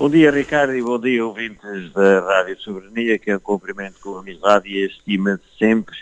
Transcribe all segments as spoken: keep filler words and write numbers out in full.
Bom dia, Ricardo, e bom dia, ouvintes da Rádio Soberania, que eu cumprimento com amizade e estima de sempre.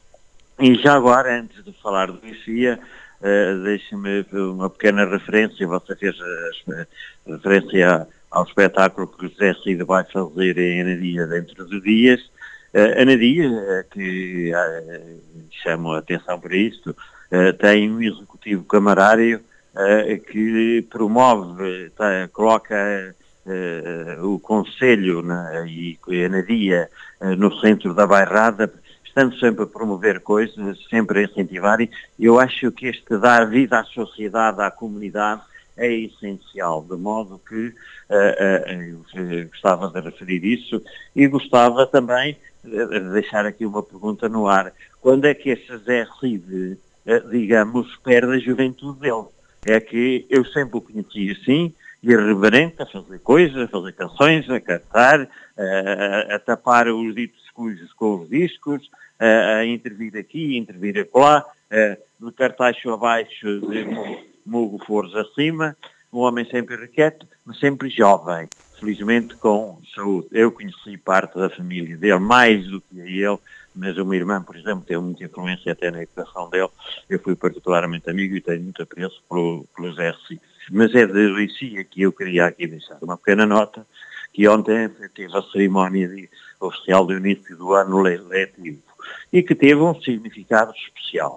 E já agora, antes de falar do I C I A, uh, deixe-me uma pequena referência. Você fez a, a referência ao espetáculo que o José Cid vai fazer em Anadia dentro de dias. Uh, Anadia, uh, que uh, chamo a atenção para isto, uh, tem um executivo camarário uh, que promove, tá, coloca uh, o Conselho, né, e a Anadia uh, no centro da bairrada, estando sempre a promover coisas, sempre a incentivar, e eu acho que este dar vida à sociedade, à comunidade, é essencial, de modo que uh, uh, eu gostava de referir isso e gostava também de deixar aqui uma pergunta no ar. Quando é que este José Cid, uh, digamos, perde a juventude dele? É que eu sempre o conheci assim, irreverente, a fazer coisas, a fazer canções, a cantar, uh, a tapar os ditos cujos com os discos, uh, a intervir aqui, a intervir acolá, uh, de cartacho abaixo, de mugo foros acima, um homem sempre requieto, mas sempre jovem, felizmente com saúde. Eu conheci parte da família dele, mais do que ele, mas uma irmã, por exemplo, teve muita influência até na educação dele. Eu fui particularmente amigo e tenho muito apreço pelo, pelo José Cid. Mas é de I C I A que eu queria aqui deixar uma pequena nota, que ontem teve a cerimónia de, oficial do início do ano letivo e que teve um significado especial.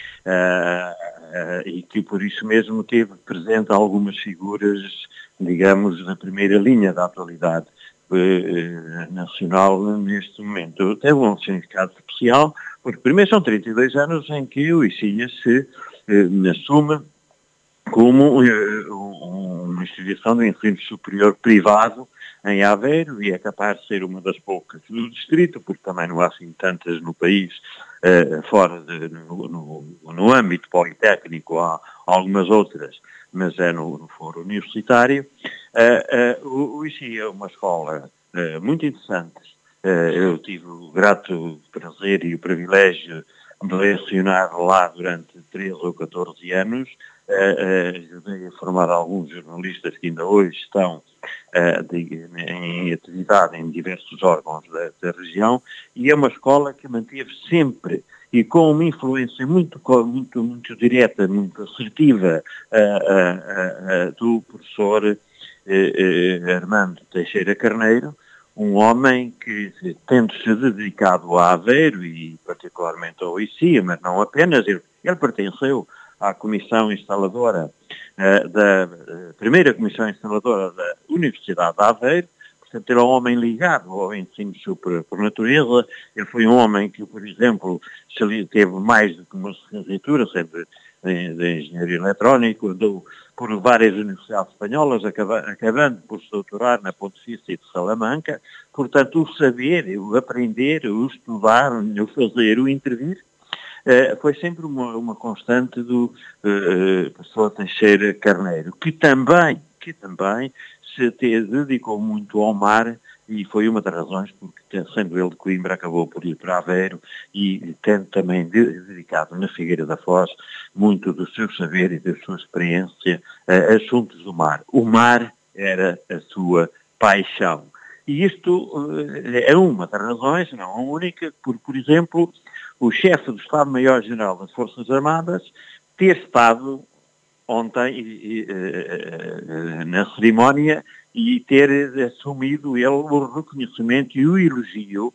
Uh, uh, e que por isso mesmo teve presente algumas figuras, digamos, da primeira linha da atualidade uh, nacional neste momento. Teve um significado especial, porque primeiro são trinta e dois anos em que o I C I A se uh, assume como uh, uma instituição de ensino superior privado em Aveiro, e é capaz de ser uma das poucas do distrito, porque também não há assim tantas no país, uh, fora de, no, no, no âmbito politécnico há algumas outras, mas é no, no foro universitário. Uh, uh, o, o I C I A é uma escola uh, muito interessante. Uh, eu tive o grato prazer e o privilégio de lecionar lá durante treze ou catorze anos. Ajudei uh, uh, a formar alguns jornalistas que ainda hoje estão uh, de, em atividade em diversos órgãos da, da região, e é uma escola que manteve sempre e com uma influência muito, muito, muito direta, muito assertiva uh, uh, uh, do professor uh, uh, Armando Teixeira Carneiro, um homem que, tendo-se dedicado a Aveiro e particularmente ao I C I A, mas não apenas, ele, ele pertenceu à comissão instaladora, uh, da uh, primeira comissão instaladora da Universidade de Aveiro. Portanto, ele é um homem ligado ao ensino superior por natureza. Ele foi um homem que, por exemplo, teve mais do que uma licenciatura, sempre de, de engenharia eletrónica, andou por várias universidades espanholas, acaba, acabando por se doutorar na Pontifícia de Salamanca. Portanto, o saber, o aprender, o estudar, o fazer, o intervir, Uh, foi sempre uma, uma constante do uh, professor Teixeira Carneiro, que também, que também se te dedicou muito ao mar, e foi uma das razões porque, sendo ele de Coimbra, acabou por ir para Aveiro, e tendo também de, dedicado na Figueira da Foz muito do seu saber e da sua experiência a uh, assuntos do mar. O mar era a sua paixão. E isto uh, é uma das razões, não a única, por, por exemplo, o chefe do Estado-Maior-General das Forças Armadas ter estado ontem e, e, na cerimónia e ter assumido ele o reconhecimento e o elogio,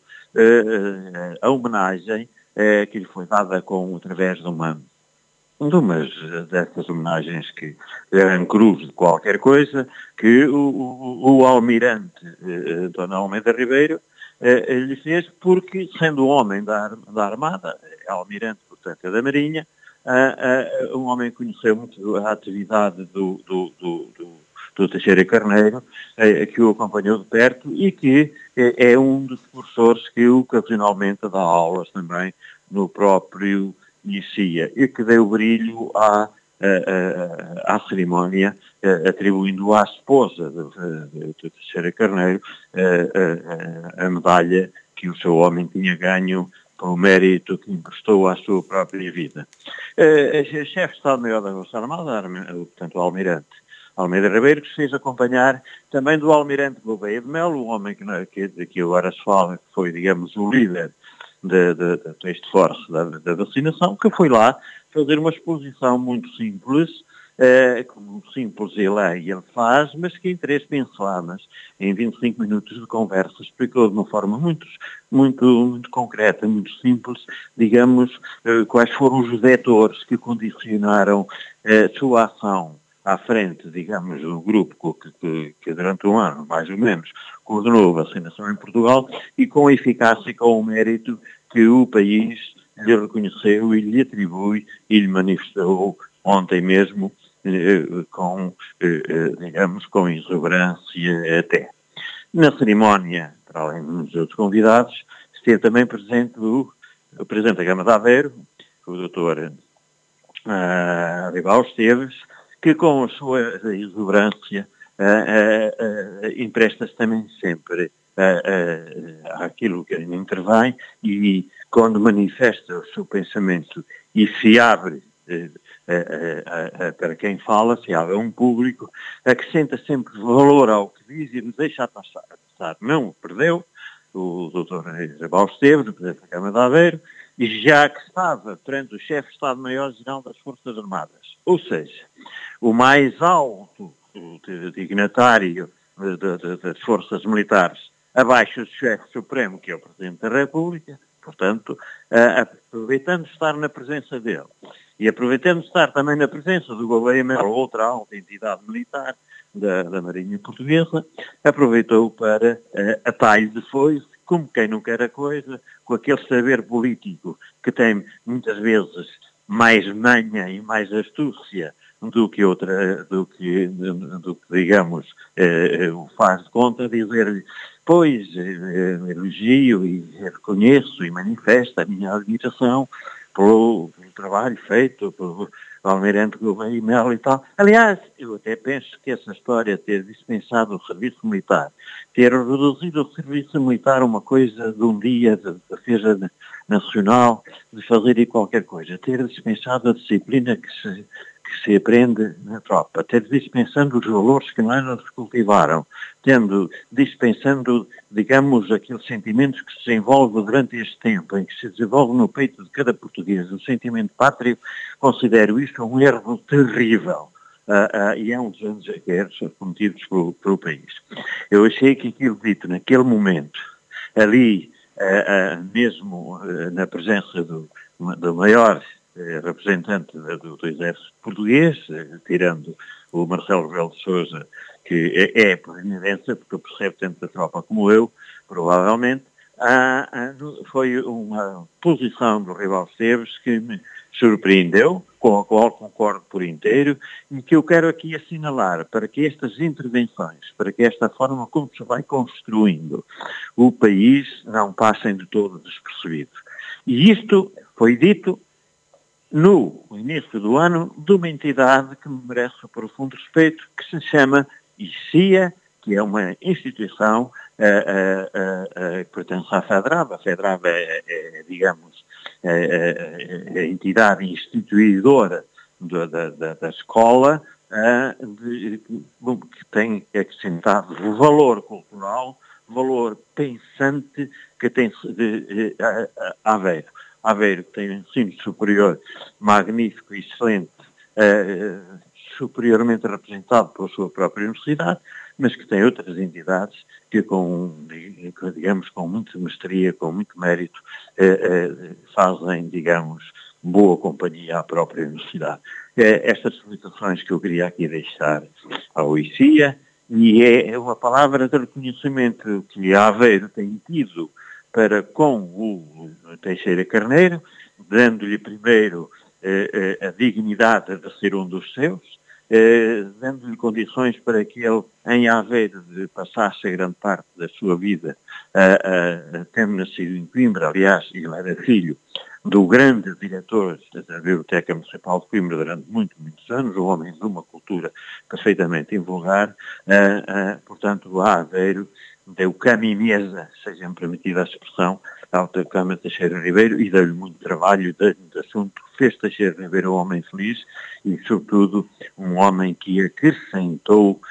a homenagem que lhe foi dada com, através de uma de umas dessas homenagens que eram cruz de qualquer coisa, que o, o, o almirante eh, Dona Almeida Ribeiro eh, lhe fez, porque, sendo um homem da, da Armada, almirante, portanto, é da Marinha, uh, uh, um homem que conheceu muito a atividade do, do, do, do, do Teixeira Carneiro, uh, que o acompanhou de perto e que é, é um dos professores que ocasionalmente dá aulas também no próprio I C I A, e que deu brilho à, à, à cerimónia, atribuindo à esposa de, de, de Teixeira Carneiro a, a, a medalha que o seu homem tinha ganho pelo mérito que emprestou à sua própria vida. O chefe de Estado-Maior da Força Armada, portanto o almirante Almeida Ribeiro, que se fez acompanhar também do Almirante Gouveia de Melo, o homem que, que, que agora se fala, que foi, digamos, o líder da Task Force da, da vacinação, que foi lá fazer uma exposição muito simples, eh, como simples ele é e ele faz, mas que em três pinceladas, em vinte e cinco minutos de conversa, explicou de uma forma muito, muito, muito concreta, muito simples, digamos, eh, quais foram os vetores que condicionaram a sua ação à frente, digamos, do grupo que, que, que durante um ano, mais ou menos, coordenou a vacinação em Portugal e com a eficácia e com o mérito que o país lhe reconheceu e lhe atribui e lhe manifestou ontem mesmo eh, com, eh, digamos, com exuberância até. Na cerimónia, para além dos outros convidados, esteve também presente o, o Presidente da Câmara de Aveiro, o doutor uh, Aribal Esteves, que com a sua exuberância uh, uh, uh, empresta-se também sempre uh, uh, àquilo que intervém e quando manifesta o seu pensamento e se abre uh, uh, uh, uh, para quem fala, se abre a um público, acrescenta sempre valor ao que diz e nos deixa passar. Não o perdeu, o doutor Isabel Esteves, o Presidente da Câmara de Aveiro, e já que estava perante o chefe de Estado-Maior-Geral das Forças Armadas, ou seja, o mais alto dignatário das forças militares, abaixo do chefe supremo, que é o Presidente da República, portanto, aproveitando de estar na presença dele, e aproveitando de estar também na presença do Gouveia Melo, outra alta entidade militar da, da Marinha Portuguesa, aproveitou para uh, atalho de foice, como quem não quer a coisa, com aquele saber político que tem muitas vezes mais manha e mais astúcia do que outra, do que, do que digamos, eh, o faz de conta, dizer-lhe, pois, eh, elogio e reconheço e manifesto a minha admiração pelo, pelo trabalho feito pelo Almirante Gouveia e Melo e tal. Aliás, eu até penso que essa história de ter dispensado o serviço militar, ter reduzido o serviço militar a uma coisa de um dia de defesa nacional, de fazer aí qualquer coisa, ter dispensado a disciplina que se que se aprende na tropa, ter dispensando os valores que não se cultivaram, tendo dispensando, digamos, aqueles sentimentos que se desenvolvem durante este tempo, em que se desenvolve no peito de cada português, o sentimento pátrio, considero isto um erro terrível. Uh, uh, e é um dos anos erros cometidos pelo, pelo país. Eu achei que aquilo dito naquele momento, ali, uh, uh, mesmo uh, na presença do, do maior representante do, do Exército Português, tirando o Marcelo Rebelo de Sousa, que é, é por evidência, porque percebe tanto da tropa como eu, provavelmente, ah, ah, foi uma posição do Rival Esteves que me surpreendeu, com a qual concordo por inteiro, e que eu quero aqui assinalar para que estas intervenções, para que esta forma como se vai construindo o país não passem de todo despercebidos. E isto foi dito no início do ano, de uma entidade que me merece o profundo respeito, que se chama I C I A, que é uma instituição uh, uh, uh, que pertence à FEDRAB. A FEDRAB é, é digamos, é, é a entidade instituidora da, da, da escola, uh, de, que tem acrescentado valor cultural, valor pensante que tem de, de, de, a Aveiro. Aveiro tem um ensino superior magnífico e excelente, uh, superiormente representado pela sua própria universidade, mas que tem outras entidades que, com, digamos, com muita mestria, com muito mérito, uh, uh, fazem, digamos, boa companhia à própria universidade. Uh, estas solicitações que eu queria aqui deixar ao I C I A, e é uma palavra de reconhecimento que a Aveiro tem tido para com o Teixeira Carneiro, dando-lhe primeiro eh, a dignidade de ser um dos seus, eh, dando-lhe condições para que ele, em Aveiro, passasse a grande parte da sua vida, uh, uh, tendo nascido em Coimbra, aliás, ele era filho do grande diretor da Biblioteca Municipal de Coimbra durante muitos, muitos anos, um homem de uma cultura perfeitamente invulgar, uh, uh, portanto, a Aveiro deu caminheza, seja-me permitida a expressão, doutor Câmara Teixeira Ribeiro, e deu-lhe muito trabalho, deu-lhe muito assunto, fez Teixeira Ribeiro um homem feliz e, sobretudo, um homem que acrescentou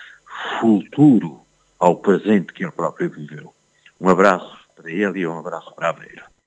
futuro ao presente que ele próprio viveu. Um abraço para ele e um abraço para a Beira.